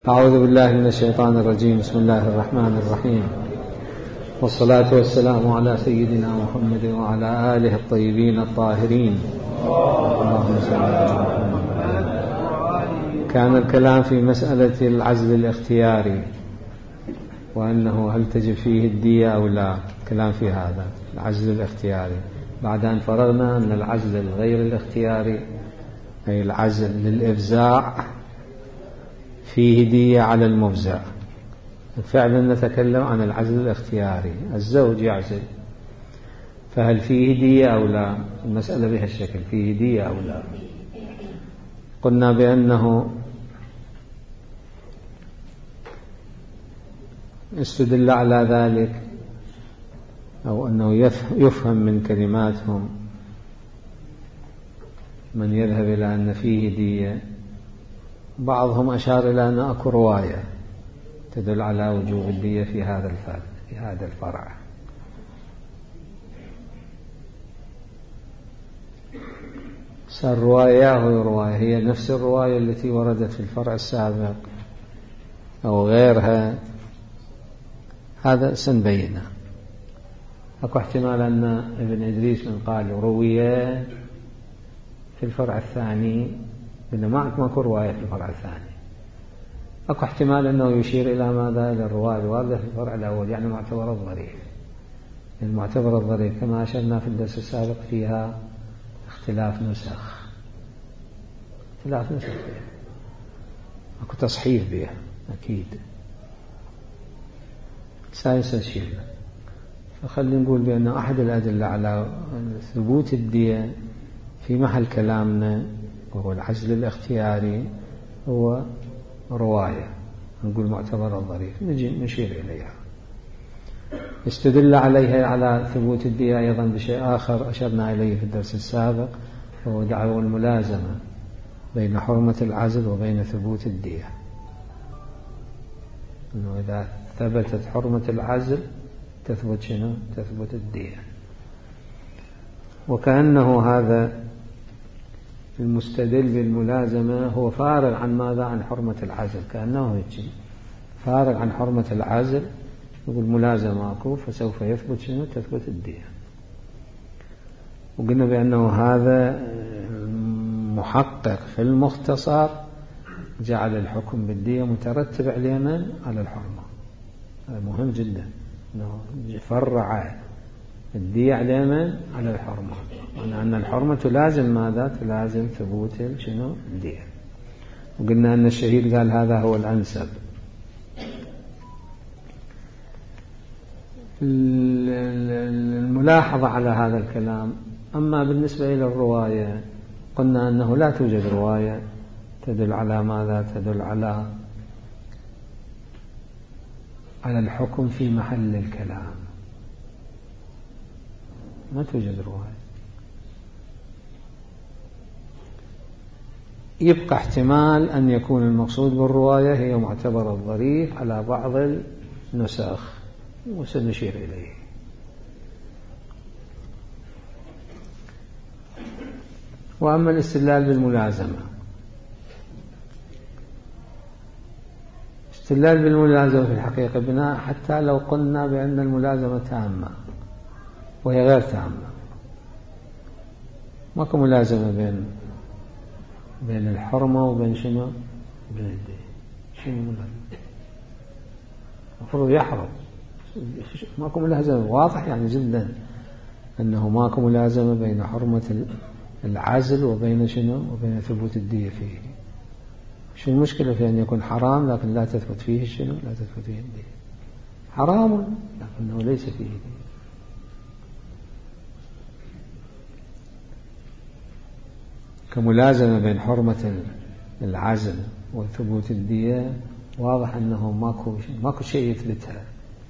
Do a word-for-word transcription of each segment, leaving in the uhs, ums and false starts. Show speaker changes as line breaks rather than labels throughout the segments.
أعوذ بالله من الشيطان الرجيم. بسم الله الرحمن الرحيم، والصلاة والسلام على سيدنا محمد وعلى آله الطيبين الطاهرين. اللهم صل على محمد. كان الكلام في مسألة العزل الاختياري وأنه هل تجب فيه الدية أو لا. كلام في هذا العزل الاختياري بعد أن فرغنا أن العزل الغير الاختياري أي العزل للإفزاع فيه دية على المفزع. فعلا نتكلم عن العزل الاختياري، الزوج يعزل، فهل فيه دية أو لا؟ المسألة بهالشكل، فيه دية أو لا. قلنا بأنه استدل على ذلك أو أنه يفهم من كلماتهم من يذهب إلى أن فيه دية. بعضهم أشار إلى أن أكو رواية تدل على وجوب الدية في هذا الفرع في هذا الفرع. صار رواية أو رواية هي نفس الرواية التي وردت في الفرع السابق أو غيرها، هذا سنبينه. أكو احتمال أن ابن إدريس من قال روية في الفرع الثاني، إنه ما أكو رواية في الفرع الثاني. أكو احتمال أنه يشير إلى ماذا؟ إلى الرواية الواردة في الفرع الأول، يعني معتبر الظريف. المعتبر الظريف كما أشرنا في الدرس السابق فيها اختلاف نسخ، اختلاف نسخ فيها، أكو تصحيف بها أكيد. سنشير. فخلي نقول بأن أحد الأدلة على ثبوت الدية في محل كلامنا وهو العزل الاختياري هو رواية، نقول معتبر الظريف، نجي نشير إليها. استدل عليها على ثبوت الدية أيضا بشيء آخر أشرنا إليه في الدرس السابق، وهو دعوى الملازمة بين حرمة العزل وبين ثبوت الدية. إنه إذا ثبتت حرمة العزل تثبت شنو؟ تثبت الدية. وكأنه هذا المستدل بالملازمة هو فارغ عن ماذا؟ عن حرمة العزل، كأنه هيك فارغ عن حرمة العزل، يقول ملازمة أكو فسوف يثبت شنو؟ تثبت الدية. وقلنا بأنه هذا محقق في المختصر جعل الحكم بالدية مترتب على من؟ على الحرمة. هذا مهم جدا، أنه فرع الدية على من؟ على الحرمة، وأن الحرمة تلازم ماذا؟ تلازم ثبوت شنو؟ الدية. وقلنا أن الشهيد قال هذا هو الأنسب. الملاحظة على هذا الكلام. أما بالنسبة إلى الرواية قلنا أنه لا توجد رواية تدل على ماذا؟ تدل على على الحكم في محل الكلام، ما توجد رواية. يبقى احتمال أن يكون المقصود بالرواية هي معتبر الظريف على بعض النسخ، وسنشير إليه. وأما الاستدلال بالملازمة، استدلال بالملازمة في الحقيقة بناء حتى لو قلنا بأن الملازمة تامة وهي غير تامة، ماكو ملازمة بين بين الحرمة وبين شنو؟ بين الدين. شنو ملازمة؟ المفروض يحرم، ماكو ملازمة. واضح يعني جدا أنه ماكو ملازمة بين حرمة العزل وبين شنو؟ وبين ثبوت الدية فيه. شو المشكلة في أن يكون حرام لكن لا تثبت فيه شنو؟ لا تثبت فيه الدية. حرام لكنه ليس فيه دية. كملازمة بين حرمة العزل وثبوت الدية واضح أنه ماكو ماكو شيء يثبتها.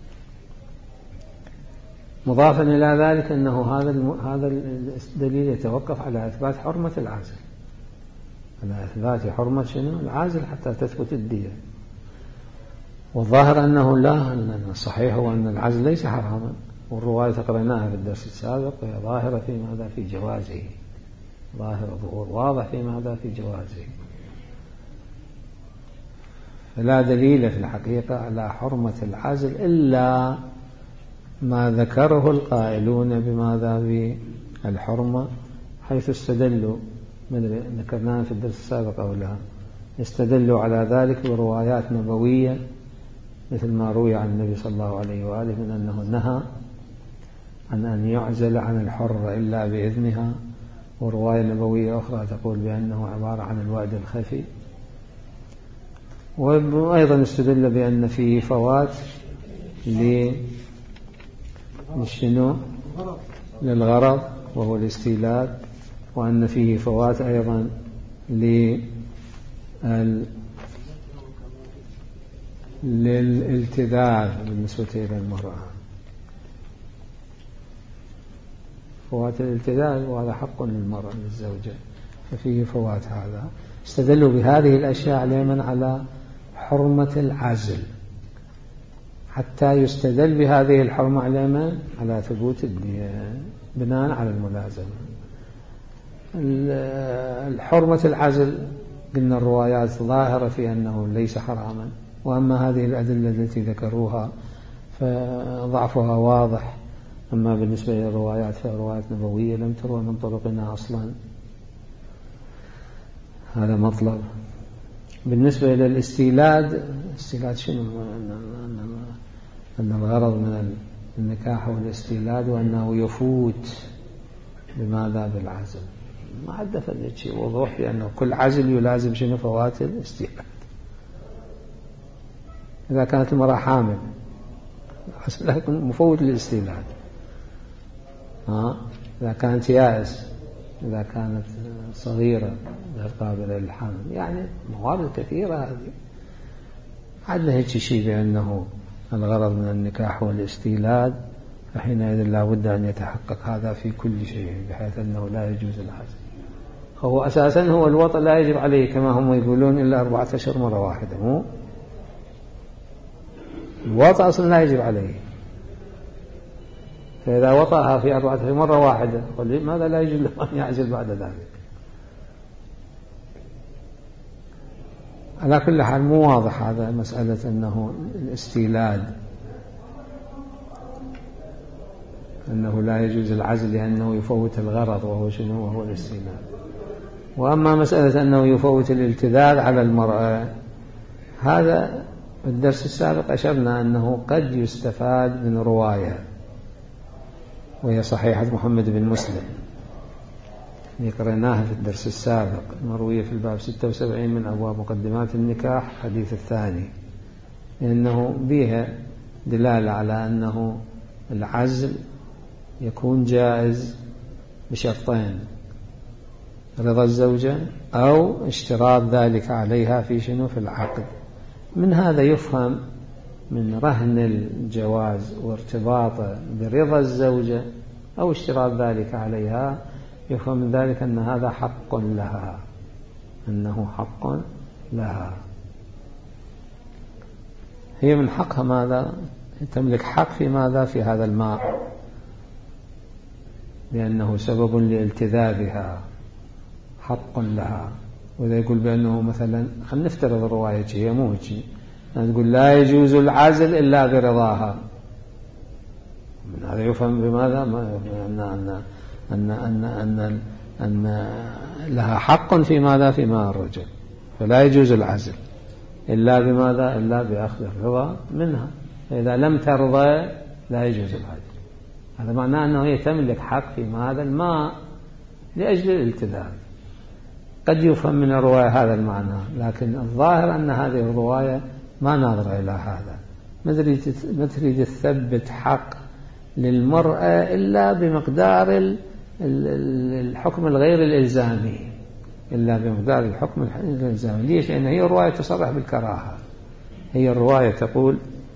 مضافا إلى ذلك أنه هذا هذا الدليل يتوقف على إثبات حرمة العزل، على إثبات حرمة شنو؟ العازل حتى تثبت الدية. والظاهر أنه لا، أن الصحيح هو أن العزل ليس حراما، والرواية قرأناها في الدرس السابق وهي ظاهرة في ماذا؟ في جوازه، ظاهر ظهور واضح في ماذا؟ في جوازه. فلا دليل في الحقيقة على حرمة العزل إلا ما ذكره القائلون بماذا بالحرمة، حيث استدلوا، ذكرناها في الدرس السابق أو لا، استدلوا على ذلك بروايات نبوية مثل ما روي عن النبي صلى الله عليه وآله من أنه نهى عن أن يعزل عن الحرة إلا بإذنها، ورواية نبوية أخرى تقول بأنه عبارة عن الوعد الخفي. وأيضا استدل بأن فيه فوات للشنو للغرض وهو الاستيلاد، وأن فيه فوات أيضا للالتذاذ بالنسبة إلى المرأة، فوات الالتذاذ وهذا حق للمرأة للزوجة، ففيه فوات هذا. استدلوا بهذه الأشياء علما على حرمة العزل، حتى يستدل بهذه الحرمة علما على ثبوت الدية بناء على الملازمة. الحرمة العزل قلنا الروايات ظاهرة في أنه ليس حراما، وأما هذه الأدلة التي ذكروها فضعفها واضح. أما بالنسبة للروايات فالروايات نبوية لم تروى من طرقنا أصلا، هذا مطلب. بالنسبة إلى الاستيلاد، استيلاد شنو؟ أن الغرض من النكاح والاستيلاد وأنه يفوت بماذا بالعزل، ما عد فلت شيء وضوح بأنه كل عزل يلازم شنو؟ فوات الاستيلاد. إذا كانت المرأة حامل لكن مفوت للاستيلاد، ها؟ إذا كانت يائس، إذا كانت صغيرة غير قابلة للحمل، يعني موارد كثيرة هذه. عدنا هيك شيء بأنه الغرض من النكاح والاستيلاد، فحينئذ لا بد أن يتحقق هذا في كل شيء، بحيث أنه لا يجوز العزل. هو أساسا هو الوطأ لا يجب عليه كما هم يقولون إلا أربعة أشهر مرة واحدة، مو الوطأ أصلا لا يجب عليه، فإذا وطأها في أربعة أشهر مرة واحدة ماذا لا يجوز له أن يعزل بعد ذلك؟ على كل حال مو واضح هذا مسألة أنه الاستيلاد أنه لا يجوز العزل لأنه يفوت الغرض وهو شنو؟ وهو الاستيلاد. وأما مسألة أنه يفوت الالتذاذ على المرأة، هذا في الدرس السابق أشرنا أنه قد يستفاد من رواية وهي صحيحة محمد بن مسلم قرأناها في الدرس السابق، مروية في الباب ستة وسبعين من أبواب مقدمات النكاح حديث الثاني، لأنه بها دلالة على أنه العزل يكون جائز بشرطين: رضا الزوجة أو اشتراط ذلك عليها في شنو؟ في العقد. من هذا يفهم من رهن الجواز وارتباطه برضا الزوجة أو اشتراط ذلك عليها، يفهم من ذلك أن هذا حق لها، أنه حق لها. هي من حقها ماذا؟ تملك حق في ماذا؟ في هذا الماء، لأنه سبب لالتذاذها، حق لها. وإذا يقول بأنه مثلا، خلينا نفترض الرواية هي مو هيك، تقول لا يجوز العزل إلا برضاها، من هذا يفهم بماذا؟ أن أن أن أن أن أن لها حق في ماذا؟ في ماء الرجل، فلا يجوز العزل إلا بماذا؟ إلا بأخذ الرضا منها. فإذا لم ترضى لا يجوز العزل. هذا معناه أنه هي تملك حق في هذا الماء لأجل الالتذاذ. قد يفهم من الرواية هذا المعنى، لكن الظاهر أن هذه الرواية ما ناظرة إلى هذا، ما تريد تثبت حق للمرأة إلا بمقدار الحكم الغير الإلزامي، إلا بمقدار الحكم الإلزامي. ليش؟ لأن هي الرواية تصرح بالكراهة. هي الرواية تقول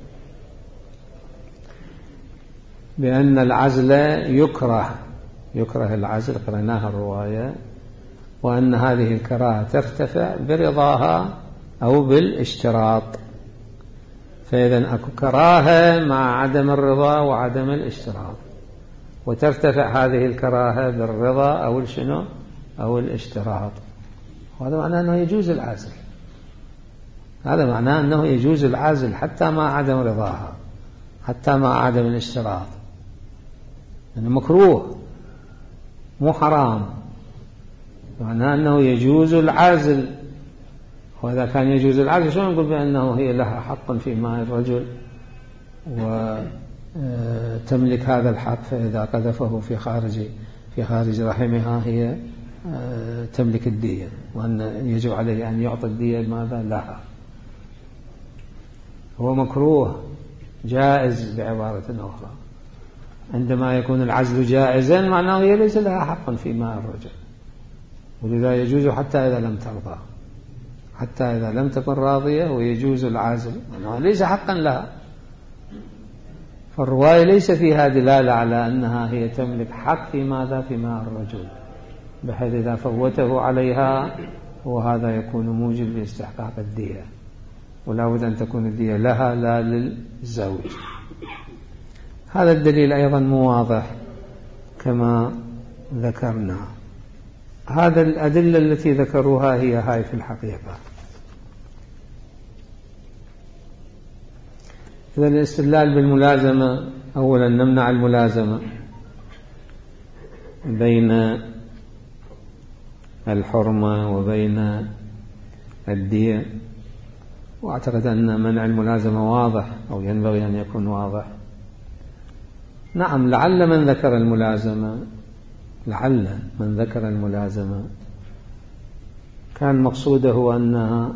بأن العزل يكره، يكره العزل، قرأناها الرواية، وأن هذه الكراهة ترتفع برضاها أو بالاشتراط. فإذا أكو كراهة مع عدم الرضا وعدم الاشتراط، وترتفع هذه الكراهة بالرضا أو الشنو أو الاشتراط. وهذا معناه أنه يجوز العزل. هذا معناه أنه يجوز العزل حتى مع عدم رضاها، حتى مع عدم الاشتراط، يعني مكروه مو حرام، معناه أنه يجوز العزل. وإذا كان يجوز العزل شو نقول بأنه هي لها حق في ماء الرجل وتملك هذا الحق، فإذا قذفه في خارج في خارج رحمها هي تملك الدية، وأن يجب عليه أن يعطي الدية ماذا لها. هو مكروه جائز بعبارة أخرى. عندما يكون العزل جائزا معناه هي ليس لها حق في ماء الرجل، ولذا يجوز حتى إذا لم ترضى، حتى إذا لم تكن راضية ويجوز العزل معناه ليس حقا لها. فالرواية ليس فيها دلالة على أنها هي تملك حق في ماذا في ماء الرجل، بحيث إذا فوته عليها وهذا يكون موجب لاستحقاق الدية، ولا بد أن تكون الدية لها لا للزوج. هذا الدليل أيضا مو واضح كما ذكرنا. هذا الأدلة التي ذكروها هي هاي في الحقيقة. إذا الاستدلال بالملازمة، أولا نمنع الملازمة بين الحرمة وبين الدية، وأعتقد أن منع الملازمة واضح أو ينبغي أن يكون واضح. نعم، لعل من ذكر الملازمة لعل من ذكر الملازمة كان مقصوده أنها،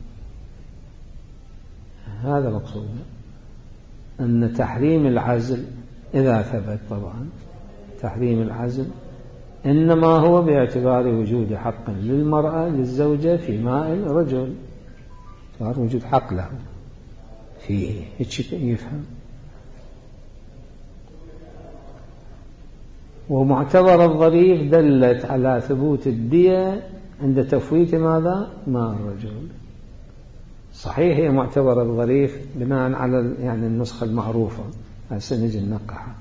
هذا مقصوده، أن تحريم العزل إذا ثبت، طبعا تحريم العزل إنما هو باعتبار وجود حق للمرأة للزوجة في ماء الرجل، صار وجود حق له فيه، هيك يفهم. ومعتبر الظريف دلت على ثبوت الدية عند تفويت ماذا؟ ماء الرجل. صحيح هي معتبر الظريف بناء على يعني النسخة المعروفة، سنجي ننقحها،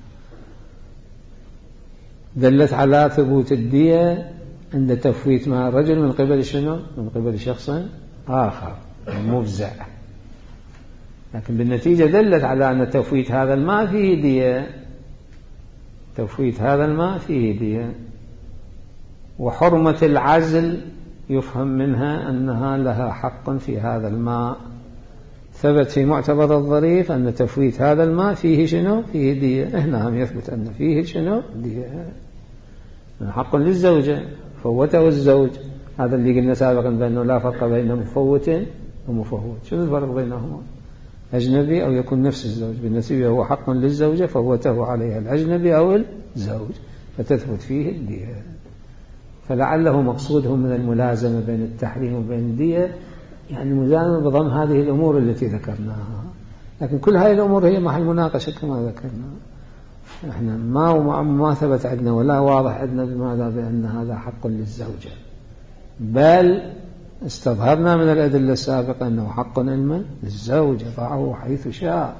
دلت على ثبوت الدية عند تفويت ماء الرجل من قبل شنو؟ من قبل شخص آخر مفزع، لكن بالنتيجة دلت على أن تفويت هذا الماء فيه دية، تفويت هذا الماء فيه دية. وحرمة العزل يفهم منها أنها لها حق في هذا الماء، ثبت في معتبر الظريف أن تفويت هذا الماء فيه شنو؟ فيه دية. هنا هم يثبت أن فيه شنو؟ دية، حق للزوجة، فوته الزوج. هذا اللي قلنا سابقا بأنه لا فرق بين مفوت ومفوت. شنو الفرق بينهما؟ أجنبي أو يكون نفس الزوج، بالنسبة هو حق للزوجة فوته عليها الأجنبي أو الزوج فتثبت فيه الدية. فلعله مقصودهم من الملازمة بين التحريم وبين الدية يعني الملازمة بضم هذه الأمور التي ذكرناها، لكن كل هذه الأمور هي محل مناقشة كما ذكرنا. احنا ما ما ثبت عندنا ولا واضح عندنا بماذا بأن هذا حق للزوجة، بل استظهرنا من الأدلة السابقة أنه حق علما للزوج، يضعه حيث شاء،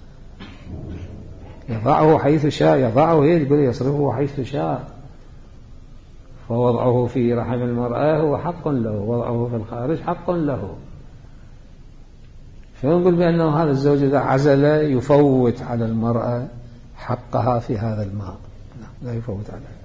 يضعه حيث شاء، يضعه يقول يصرفه حيث شاء. فوضعه في رحم المرأة هو حق له، وضعه في الخارج حق له. فنقول بأنه هذا الزوج إذا عزل يفوت على المرأة حقها في هذا الماء، لا يفوت عليها،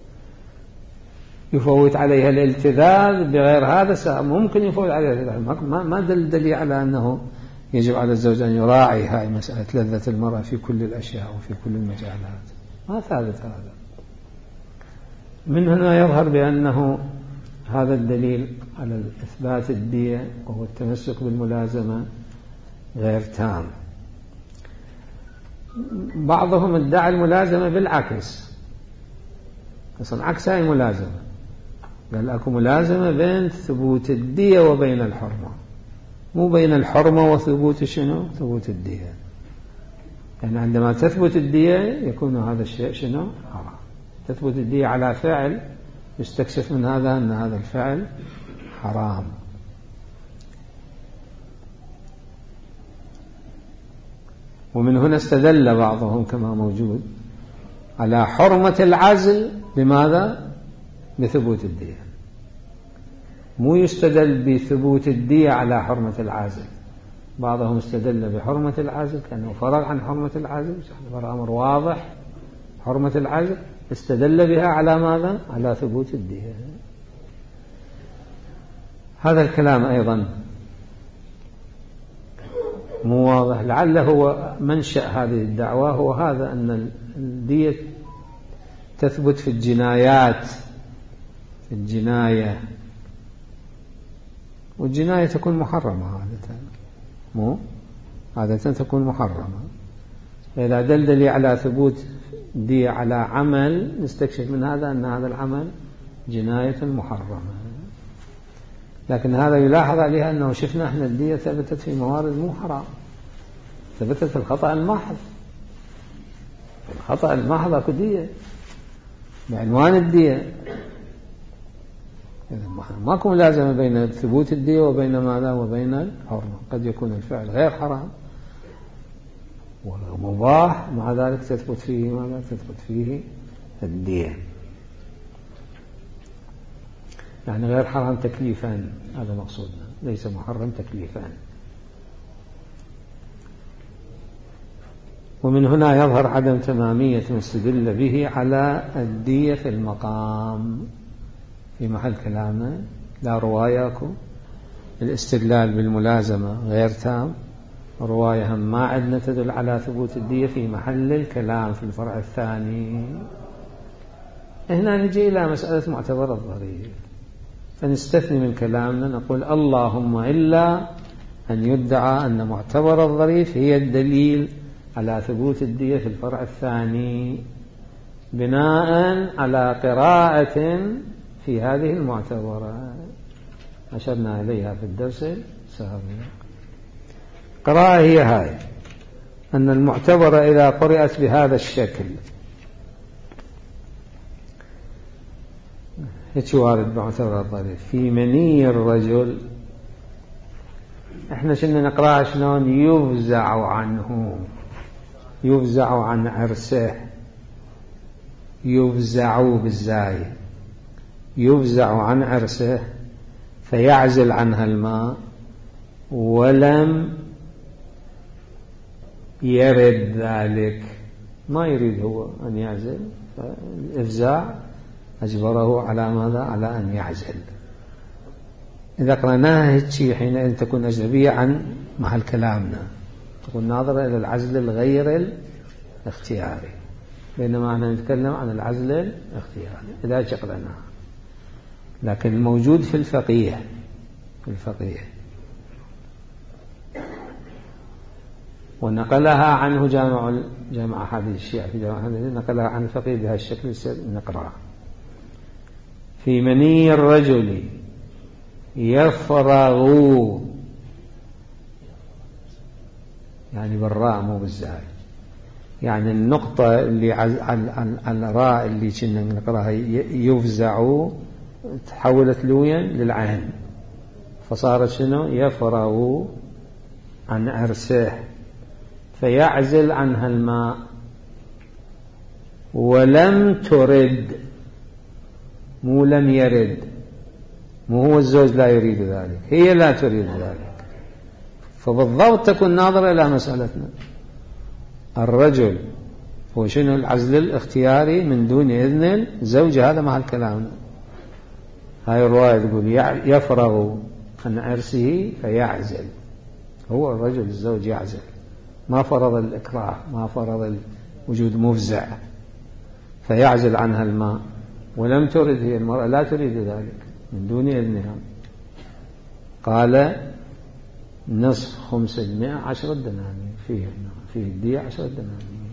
يفوت عليها الالتذاذ. بغير هذا ممكن يفوت عليها الالتذاذ. ما دل دليل على أنه يجب على الزوج أن يراعي هاي مسألة لذة المرأة في كل الأشياء وفي كل المجالات، ما ثابت هذا. من هنا يظهر بأنه هذا الدليل على إثبات الدية وهو التمسك بالملازمة غير تام. بعضهم ادعى الملازمة بالعكس، أصلا عكس هاي الملازمة، قال أكو ملازمة بين ثبوت الدية وبين الحرمة، مو بين الحرمة وثبوت شنو؟ ثبوت الدية. يعني عندما تثبت الدية يكون هذا الشيء شنو؟ حرام. تثبت الدية على فعل يستكشف من هذا أن هذا الفعل حرام. ومن هنا استدل بعضهم كما موجود على حرمة العزل بماذا؟ بثبوت الدية. مو يستدل بثبوت الدية على حرمة العزل، بعضهم استدل بحرمة العزل كأنه فرغ عن حرمة العزل، صار أمر واضح حرمة العزل، استدل بها على ماذا؟ على ثبوت الدية. هذا الكلام أيضا مو واضح، لعله هو منشأ هذه الدعوة هو هذا، أن الدية تثبت في الجنايات، في الجناية، والجناية تكون محرمة عادة، مو عادة تكون محرمة. إذا دلدل على ثبوت دية على عمل نستكشف من هذا أن هذا العمل جناية محرمة. لكن هذا يلاحظ عليها أنه شفنا احنا الدية ثبتت في موارد مو حرام، ثبتت في الخطأ المحض، الخطأ المحض اكو دية بعنوان الدية. ماكو ملازمة بين ثبوت الدية وبين ماذا؟ وبين الحرمة. قد يكون الفعل غير حرام ومباح، مع ذلك تثبت فيه ماذا؟ تثبت فيه الدية، يعني غير حرام تكليفا، هذا مقصودنا، ليس محرم تكليفا. ومن هنا يظهر عدم تمامية ما استدل به على الدية في المقام. في محل كلامنا لا رواياكم الاستدلال بالملازمة غير تام، رواية هم ما عندنا تدل على ثبوت الدية في محل الكلام في الفرع الثاني. هنا نجي إلى مسألة معتبر الظريف، فنستثني من كلامنا نقول اللهم إلا أن يدعى أن معتبر الظريف هي الدليل على ثبوت الدية في الفرع الثاني بناء على قراءة في هذه المعتبرة أشرنا إليها في الدرس السابق. قراءة هي هاي، أن المعتبرة إذا قرأت بهذا الشكل هيك وارد بمعتبر الظريف في مني الرجل، احنا شنا نقرأها شلون؟ يفزع عنه، يفزع عن عرسه، يفزع بالزاي، يفزع عن عرسه فيعزل عنها الماء ولم يرد ذلك، ما يريد هو أن يعزل، فالإفزاع أجبره على ماذا؟ على أن يعزل. إذا قرأناها هيك حينئذ تكون أجنبية عن محل كلامنا، تكون ناظرة إلى العزل الغير الاختياري، بينما احنا نتكلم عن العزل الاختياري إذا قرأناها. لكن الموجود في الفقيه، في الفقيه ونقلها عنه جامع جامع أحاديث الشيعة في جامع أحاديث، نقلها عن الفقيه بهذا الشكل نقرأ في مني الرجل يفرغ، يعني بالراء مو بالزاي، يعني النقطة اللي على الراء اللي كنا نقرأها يفزع تحولت لويا للعين، فصارت شنو؟ يفرغ عن عرسه فيعزل عنها الماء ولم ترد، مو لم يرد، مو هو الزوج لا يريد ذلك، هي لا تريد ذلك. فبالضبط تكون ناظرة إلى مسألتنا، الرجل هو شنو؟ العزل الاختياري من دون إذن الزوج، هذا مع الكلام. هاي الرواية تقول يفرغ عن عرسه فيعزل، هو الرجل الزوج يعزل، ما فرض الإكراه، ما فرض وجود مفزع، فيعزل عنها الماء ولم ترد، هي المرأة لا تريد ذلك من دون إذنها. قال نصف خمس المئة عشرة دنانير، فيه فيه الدية عشرة دنانير.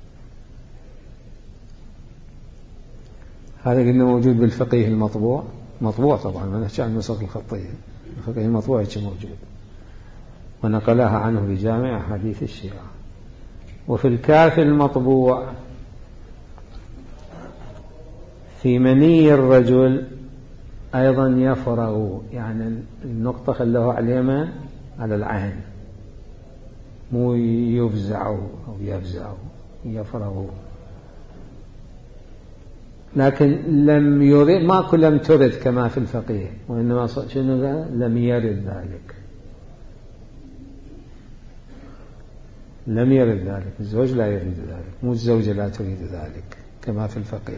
هذا قلنا موجود بالفقيه المطبوع، مطبوع طبعا، ما نحكي عن النسخ الخطية، الفقيه المطبوع هيك موجود، ونقلها عنه بجامع أحاديث الشيعة. وفي الكافي المطبوع في مني الرجل أيضا يفرغ، يعني النقطة خلوها على اليمين على العين، مو يفزع أو يفزع، يفرغ. لكن لم يرد، ماكو لم ترد كما في الفقيه، وإنما شنو لم يرد ذلك. لم يرد ذلك، الزوج لا يريد ذلك، مو الزوجة لا تريد ذلك كما في الفقه.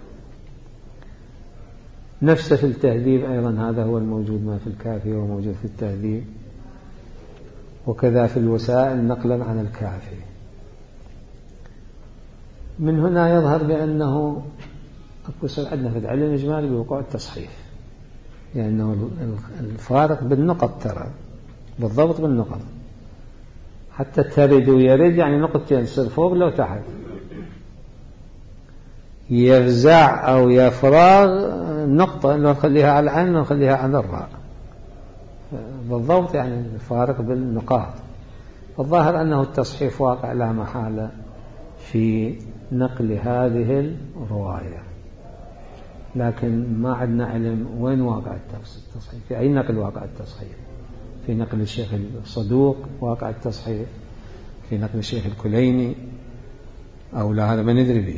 نفسه في التهذيب أيضا هذا هو الموجود، ما في الكافي هو موجود في التهذيب، وكذا في الوسائل نقلا عن الكافي. من هنا يظهر بأنه أكو عندنا في العلم الإجمالي بوقوع التصحيف، لأنه يعني الفارق بالنقط، ترى بالضبط بالنقط، حتى ترد ويرد يعني نقطتين تصير فوق لو تحت، يفزع أو يفراغ نقطة لو نخليها على العين لو نخليها على الراء، بالضبط يعني الفارق بالنقاط. الظاهر أنه التصحيف واقع لا محالة في نقل هذه الرواية، لكن ما عندنا علم وين واقع التصحيف، في أي نقل واقع التصحيف. في نقل الشيخ الصدوق واقع التصحيف، في نقل الشيخ الكليني أو لا، هذا ما ندري به.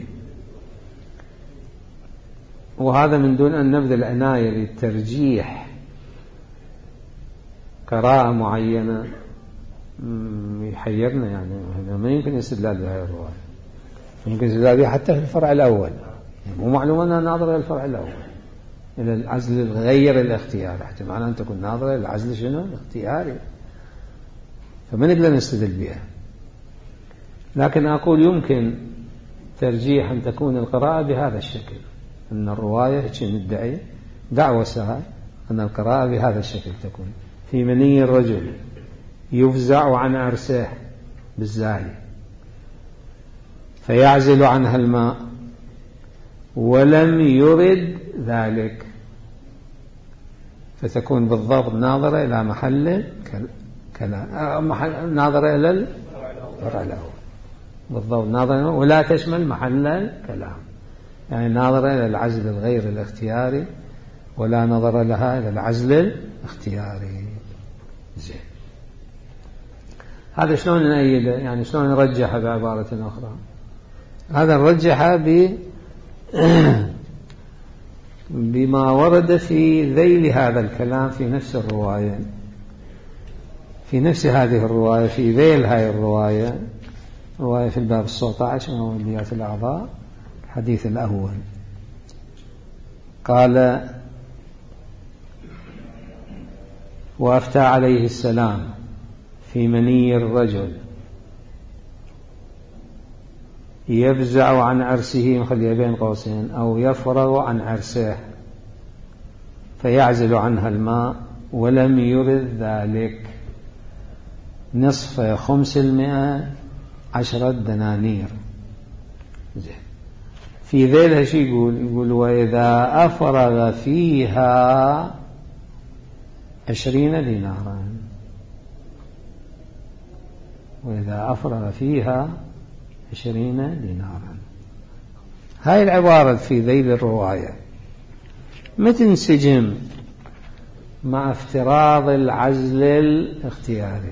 وهذا من دون أن نبذل عناية للترجيح قراءة معينة يحيرنا، يعني ما يمكن يستدلال بهذه الرواية، يمكن يستدلال بها حتى في الفرع الأول، مو معلومة أنها ناظرة إلى الفرع الأول، إلى العزل الغير الاختياري، احتمال أن تكون ناظرة إلى العزل شنو الاختياري، فما نقدر نستدل بها. لكن أقول يمكن ترجيح أن تكون القراءة بهذا الشكل، أن الرواية ندعي دعوة سهل أن القراءة بهذا الشكل تكون في مني الرجل يفزع عن عرسه بالزاي فيعزل عنها الماء ولم يرد ذلك، فتكون بالضبط ناظرة إلى محل كلام، ناظرة إلى الفرع الأول، بالضبط ناظرة ولا تشمل محل الكلام، يعني ناظرة إلى العزل الغير الاختياري ولا نظر لها إلى العزل الاختياري. زين، هذا شلون نأيده؟ يعني شلون نرجحه بعبارة أخرى؟ هذا نرجحه ب بما ورد في ذيل هذا الكلام في نفس الرواية، في نفس هذه الرواية، في ذيل هذه الرواية، رواية في الباب السبعة عشر من أوليات الأعضاء، الحديث الأول، قال: وأفتى عليه السلام في مني الرجل يفزع عن عرسه، مخليها بين قوسين، أو يفرغ عن عرسه فيعزل عنها الماء ولم يرد ذلك، نصف خمس المئة عشرة دنانير. زين، في ذيلها شي يقول؟ يقول: وإذا أفرغ فيها عشرين دينارا، وإذا أفرغ فيها عشرين دينارا. هاي العبارة في ذيل الرواية ما تنسجم مع افتراض العزل الاختياري،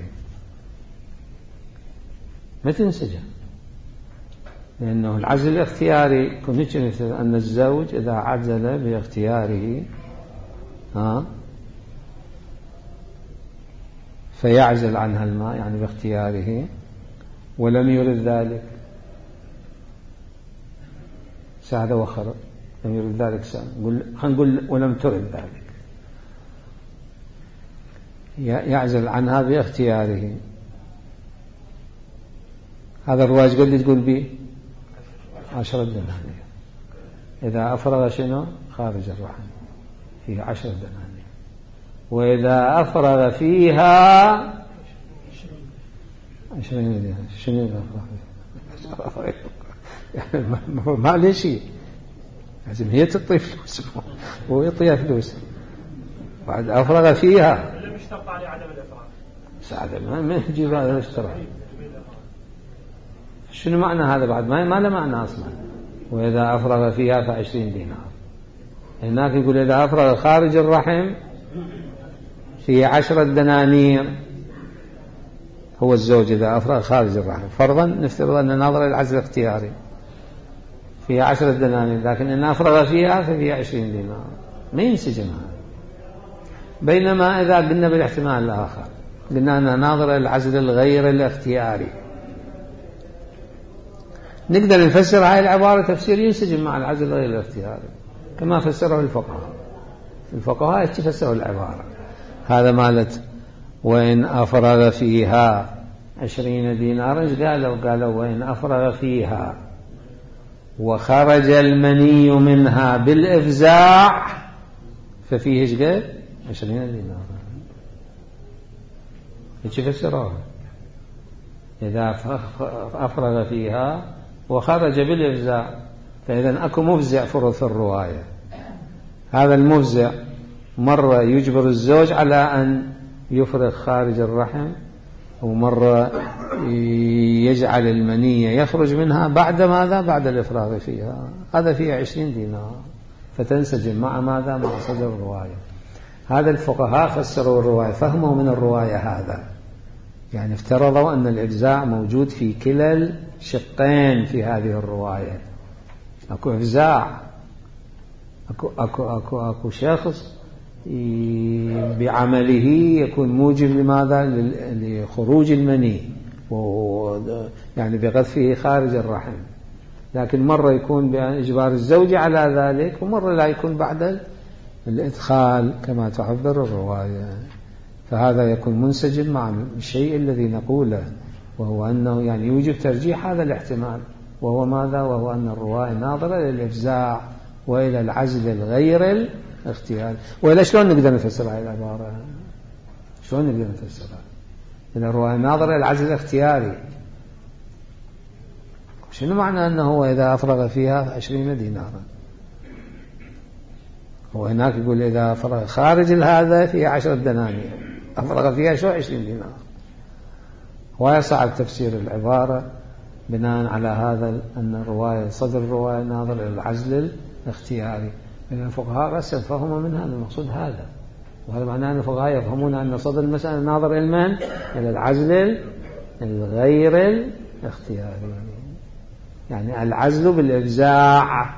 ما تنسجم، لأنه العزل الاختياري كنت أن الزوج إذا عزل باختياره ها فيعزل عنها الماء، يعني باختياره، ولم يرد ذلك، سعد وخر، لم يرد ذلك سعد، نقول ولم ترد ذلك، يعزل عنها باختياره. هذا الرواج قل لي تقول بي عشرة دنانير، إذا أفرغ شنو خارج الرحم فيه عشرة دنانير، وإذا أفرغ فيها عشرين دينار. شنو أفرغ؟ يعني ما عليه شيء، لازم هي تعطي فلوس ويعطيها فلوس. بعد أفرغ فيها
لم يشترط عليه عدم الإفراغ،
سعد ما يجيب هذا الاشتراك. شنو معنى هذا؟ بعد ما ما له معنى أصلا. وإذا أفرغ فيها فعشرين دينار. هناك يقول إذا أفرغ خارج الرحم في عشرة دنانير، هو الزوج إذا أفرغ خارج الرحم، فرضا نفترض أن ناظر العزل الاختياري فيها عشرة دنانير، لكن إن أفرغ فيها ففيها عشرين دينار، ما ينسجم هذا. بينما إذا قلنا بالاحتمال الآخر، قلنا أن ناظر العزل الغير الاختياري، نقدر نفسر هاي العبارة تفسير ينسجم مع العزل غير الاختياري كما فسره الفقهاء. الفقهاء فسروا العبارة هذا مالت وإن أفرغ فيها عشرين دينارا. قالوا قالوا وإن أفرغ فيها وخرج المني منها بالإفزاع ففيه ايش قال؟ عشرين دينارا. ايش فسروها؟ إذا أفرغ فيها وخرج بالإفزاع فإذا أكو مفزع فرض في الرواية. هذا المفزع مرة يجبر الزوج على أن يفرغ خارج الرحم ومرة يجعل المنية يخرج منها بعد ماذا؟ بعد الإفراغ فيها. هذا فيه عشرين دينار فتنسجم مع ماذا؟ مع صدر الرواية. هذا الفقهاء فسروا الرواية فهموا من الرواية هذا، يعني افترضوا أن الإفزاع موجود في كلا الشقين في هذه الرواية. أكو إفزاع، أكو, أكو, أكو, أكو شخص بعمله يكون موجب لماذا؟ لخروج المني يعني بقذفه خارج الرحم، لكن مرة يكون بإجبار الزوج على ذلك ومرة لا يكون بعد الإدخال كما تعبر الرواية. فهذا يكون منسجم مع الشيء الذي نقوله، وهو أنه يعني يوجب ترجيح هذا الاحتمال، وهو ماذا؟ وهو أن الرواية ناظرة للإفزاع وإلى العزل الغير الاختياري. وإلا شلون نقدر نفسر هذه العبارة؟ شلون نقدر نفسرها؟ إن الرواية ناظرة للعزل الاختياري، شنو معنى أنه إذا أفرغ فيها عشرين دينارا؟ وهناك يقول إذا أفرغ خارج هذا فيها عشرة دنانير، أفرغ فيها شو عشرين دينار. ويصعب تفسير العبارة بناء على هذا أن الرواية صدر الرواية ناظر إلى العزل الاختياري. لأن الفقهاء رسم فهموا منها المقصود هذا، وهذا معناه أن الفقهاء يفهمون أن صدر المسألة ناظر إلى من؟ إلى العزل الغير الاختياري، يعني العزل بالإفزاع.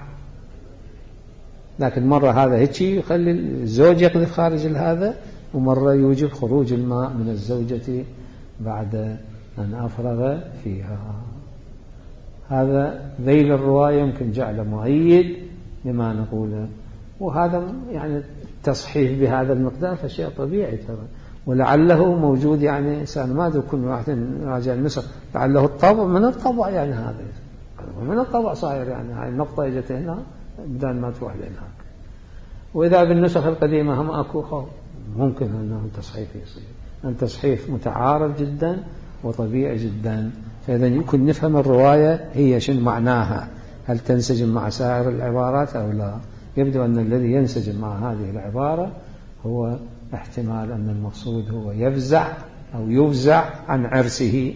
لكن مرة هذا هيك يخلي الزوج يقذف خارج هذا، ومرة يوجب خروج الماء من الزوجة بعد أن أفرغ فيها. هذا ذيل الرواية يمكن جعله مؤيد لما نقوله، وهذا يعني التصحيح بهذا المقدار فشيء طبيعي ترى، ولعله موجود يعني إنسان ما أدري كل واحد راجع النسخ لعله الطبع من الطبع، يعني هذا من الطبع صاير، يعني هاي النقطة اجت هنا بدل ما تروح لهناك. وإذا بالنسخ القديمة هم أكو خوف ممكن أنه تصحيف يصير، أن تصحيف متعارف جدا وطبيعي جدا. فإذا يمكن نفهم الرواية هي شنو معناها، هل تنسجم مع سائر العبارات أو لا. يبدو أن الذي ينسجم مع هذه العبارة هو احتمال أن المقصود هو يفزع أو يفزع عن عرسه،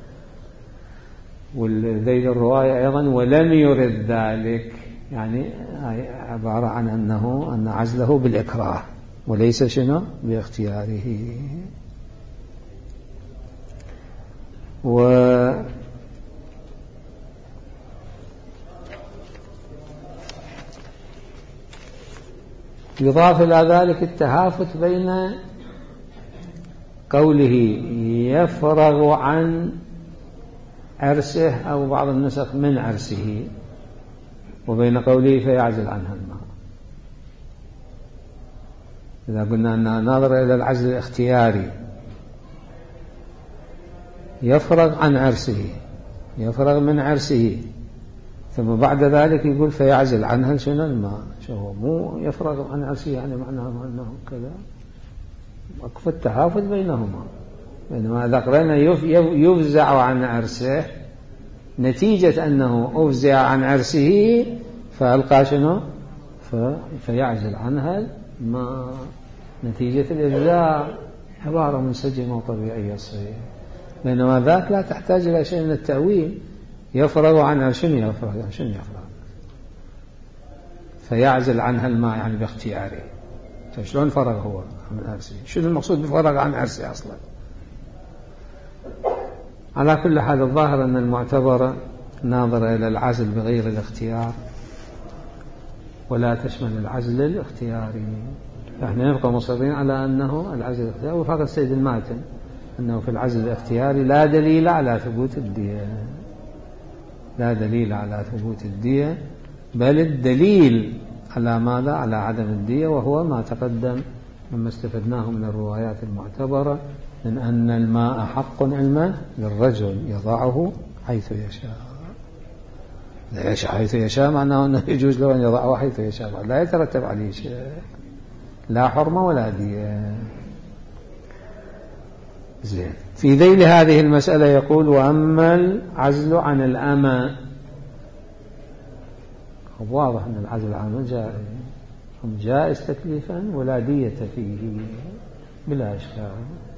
والذيل الرواية أيضا ولم يرد ذلك، يعني عبارة عن أنه أن عزله بالإكراه وليس شنو باختياره. و يضاف إلى ذلك التهافت بين قوله يفرغ عن عرسه أو بعض النسخ من عرسه، وبين قوله فيعزل عنها الماء. إذا قلنا أنها ناظرة إلى العزل الاختياري، يفرغ عن عرسه، يفرغ من عرسه، ثم بعد ذلك يقول فيعزل عنها شنو الماء. شو مو يفرغ عن عرسه يعني معناه أنه كذا، أكف التهافت بينهما. بينما إذا قرأنا يفزع عن عرسه نتيجة أنه أفزع عن عرسه فألقى شنو فيعزل عنها ما نتيجة الإفزاع، عبارة منسجمة وطبيعية صحيح. بينما ذاك لا تحتاج إلى شيء من التأويل، يفرغ عن عرسه يفرغ عن عرسه يفرغ فيعزل عنها الماء يعني باختياره. فشلون فرغ هو من عرسه؟ شنو المقصود بفرغ عن عرسه أصلا؟ على كل حال الظاهر أن المعتبر ناظر إلى العزل بغير الاختيار ولا تشمل العزل الاختياري. احنا نبقى مصرين على أنه العزل الاختياري، وفقط السيد الماتن أنه في العزل الاختياري لا دليل على ثبوت الدية. لا دليل على ثبوت الدية، بل الدليل على ماذا؟ على عدم الدية، وهو ما تقدم مما استفدناه من الروايات المعتبرة من أن الماء حق علما للرجل يضعه حيث يشاء. حيث يشاء معناه أنه يجوز له أن يضعه حيث يشاء، لا يترتب عليه شيء، لا حرمة ولا دية. زين. في ذيل هذه المسألة يقول: وأما العزل عن الأمة، واضح أن العزل عن جائز، جائز تكليفا ولا دية فيه بلا إشكال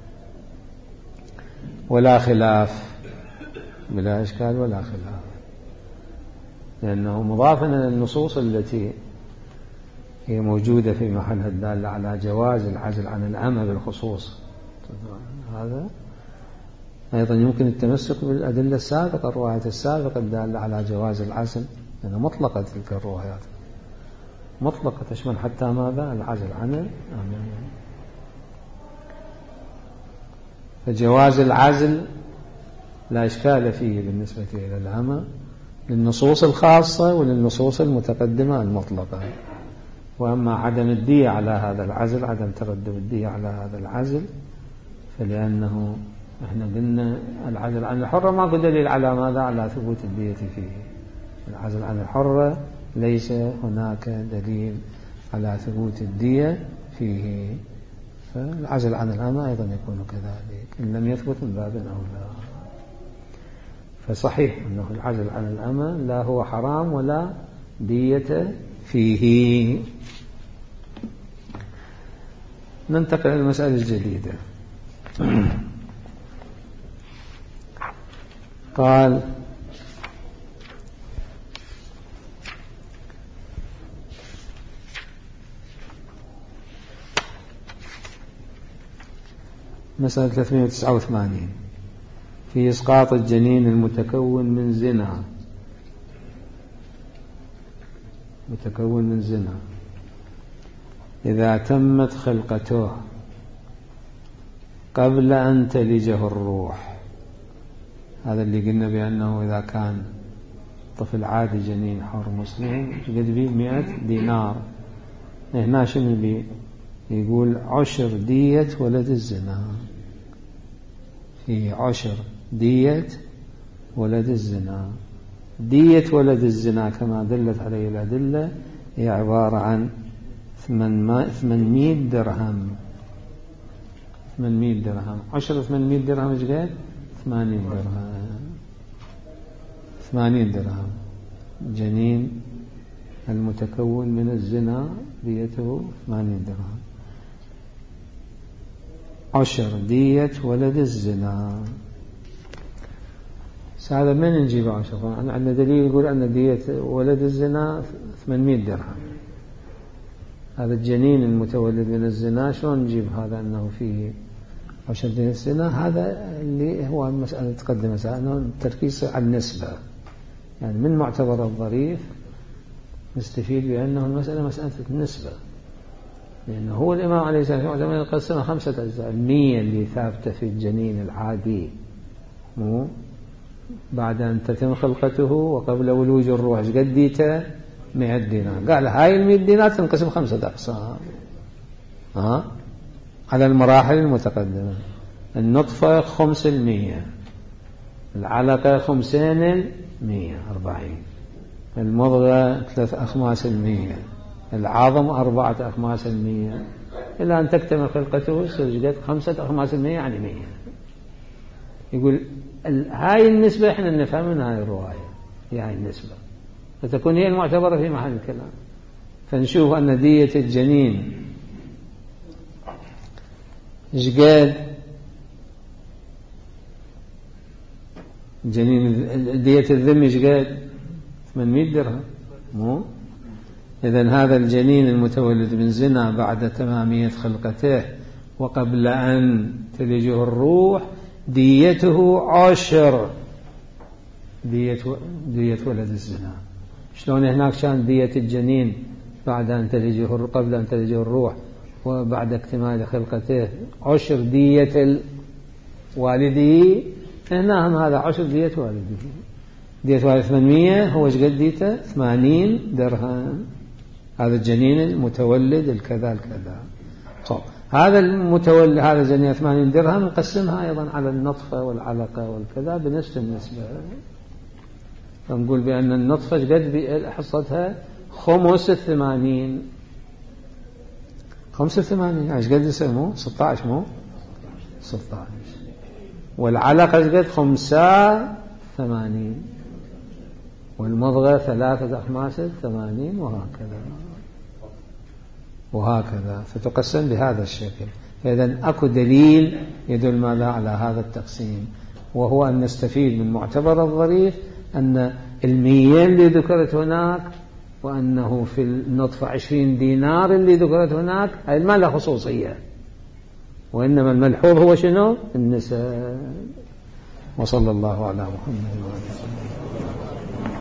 ولا خلاف، بلا إشكال ولا خلاف، لأنه مضاف إلى النصوص التي هي موجودة في محلها الدالة على جواز العزل عن الأمة بالخصوص. هذا أيضا يمكن التمسك بالأدلة السابقة، الروايات السابقة الدالة على جواز العزل، لأنها مطلقة، تلك الروايات مطلقة تشمل حتى ماذا؟ العزل عن الأمة. فجواز العزل لا إشكال فيه بالنسبة إلى الأمة للنصوص الخاصة وللنصوص المتقدمة المطلقة. وأما عدم الدية على هذا العزل، عدم ترتب الدية على هذا العزل، فلأنه احنا قلنا العزل عن الحرة ماكو دليل على ماذا؟ على ثبوت الدية فيه. العزل عن الحرة ليس هناك دليل على ثبوت الدية فيه، فالعزل عن الأمة أيضا يكون كذلك إن لم يثبت من باب أولى. فصحيح أنه العزل عن الأمة لا هو حرام ولا دية فيه. ننتقل إلى المسألة الجديدة. قال: مسألة ثلاثمائة وتسعة وثمانين في إسقاط الجنين المتكون من زنا، متكون من زنا إذا تمت خلقته قبل أن تلجه الروح. هذا اللي قلنا بأنه إذا كان طفل عادي جنين حر مسلم قد بيه مئة دينار. هنا شنو بيه؟ يقول عشر دية ولد الزنا، في عشر دية ولد الزنا. دية ولد الزنا كما دلت عليه الأدلة هي عبارة عن ثمانمائة درهم. ثمانمائة درهم، عشر ثمانمائة درهم ايش قال؟ ثمانين درهم. ثمانين درهم جنين المتكون من الزنا ديته ثمانين درهم. عشر دية ولد الزنا. هذا من نجيب عشر؟ عندنا دليل يقول أن دية ولد الزنا ثمانمائة درهم. هذا الجنين المتولد من الزنا شلون نجيب هذا أنه فيه عشر دية الزنا؟ هذا اللي هو المسألة تقدم مسألة أنه التركيز على النسبة، يعني من معتبر الظريف نستفيد بأنه المسألة مسألة النسبة، لأنه هو الإمام عليه الصلاة والسلام يقسمها خمسة أجزاء. المية اللي ثابتة في الجنين العادي مو بعد أن تتم خلقته وقبل ولوج الروح قد ديته مئة دينار. قال هاي المئة دينار تنقسم خمسة أقسام ها على المراحل المتقدمة. النطفة خمس المية، العلقة خمسين المية أربعين، المضغة ثلاث أخماس المية، العظم أربعة أخماس المية، إلى أن تكتمل خلقته سجدت خمسة أخماس المية يعني مية. يقول هاي النسبة إحنا نفهم من هاي الرواية، هي هاي النسبة فتكون هي المعتبرة في محل الكلام. فنشوف أن دية الجنين إيش قال؟ جنين دية الذم إيش قال؟ ثمانمائة درهم مو؟ إذن هذا الجنين المتولد من زنا بعد تمامية خلقته وقبل أن تلجه الروح ديته عشر دية, دية ولد الزنا. شلون هناك كان دية الجنين بعد أن تلجه قبل أن تلجه الروح وبعد اكتمال خلقته عشر دية والده، هنا هم هذا عشر دية والده. ديت واحد ثمانمية، هو ايش قد ديته؟ ثمانين درهم. هذا الجنين المتولد الكذا الكذا. طب هذا المتولد هذا الجنين ثمانين درهم نقسمها أيضا على النطفة والعلقة والكذا بنفس النسبة. فنقول بأن النطفة قد حصتها خمس الثمانين. خمس الثمانين ايش قد يسموه؟ ستة عشر مو؟ ستة عشر. والعلقة ايش قد؟ خمسة ثمانين. والمضغة ثلاثة أخماس الثمانين، وهكذا وهكذا. فتقسم بهذا الشكل. إذن أكو دليل يدل ماذا على هذا التقسيم، وهو أن نستفيد من معتبر الظريف أن المية اللي ذكرت هناك، وأنه في النطفة عشرين دينار اللي ذكرت هناك، هذه ما لها خصوصية، وإنما الملحوظ هو شنو؟ النسب. وصلى الله على محمد وعلى آله وسلم.